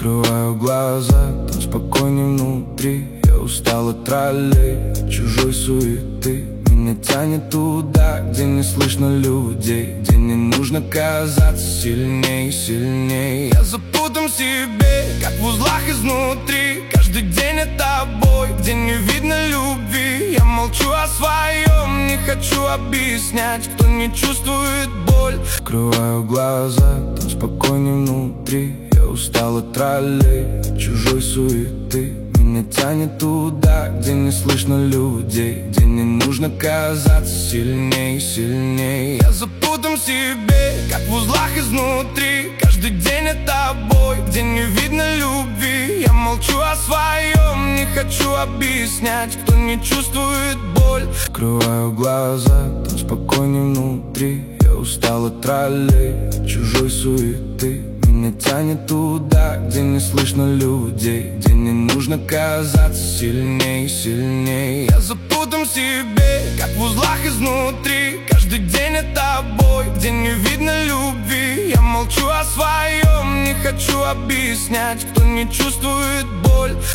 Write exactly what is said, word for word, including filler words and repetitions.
Закрываю глаза, там спокойней внутри. Я устал от троллей, чужой суеты. Меня тянет туда, где не слышно людей, где не нужно казаться сильней, сильней. Я запутан в себе, как в узлах изнутри. Каждый день это бой, где не видно любви. Я молчу о своем, не хочу объяснять, кто не чувствует боль. Закрываю глаза, там спокойней внутри. Я устал от троллей, чужой суеты. Меня тянет туда, где не слышно людей, где не нужно казаться сильней, сильней. Я запутан в себе, как в узлах изнутри. Каждый день это бой, где не видно любви. Я молчу о своем, не хочу объяснять, кто не чувствует боль. Закрываю глаза, там спокойней внутри. Я устал от троллей, чужой суеты. Меня тянет туда, где не слышно людей, где не нужно казаться сильней, сильней. Я запутан в себе, как в узлах изнутри. Каждый день это бой, где не видно любви. Я молчу о своем, не хочу объяснять, кто не чувствует боль.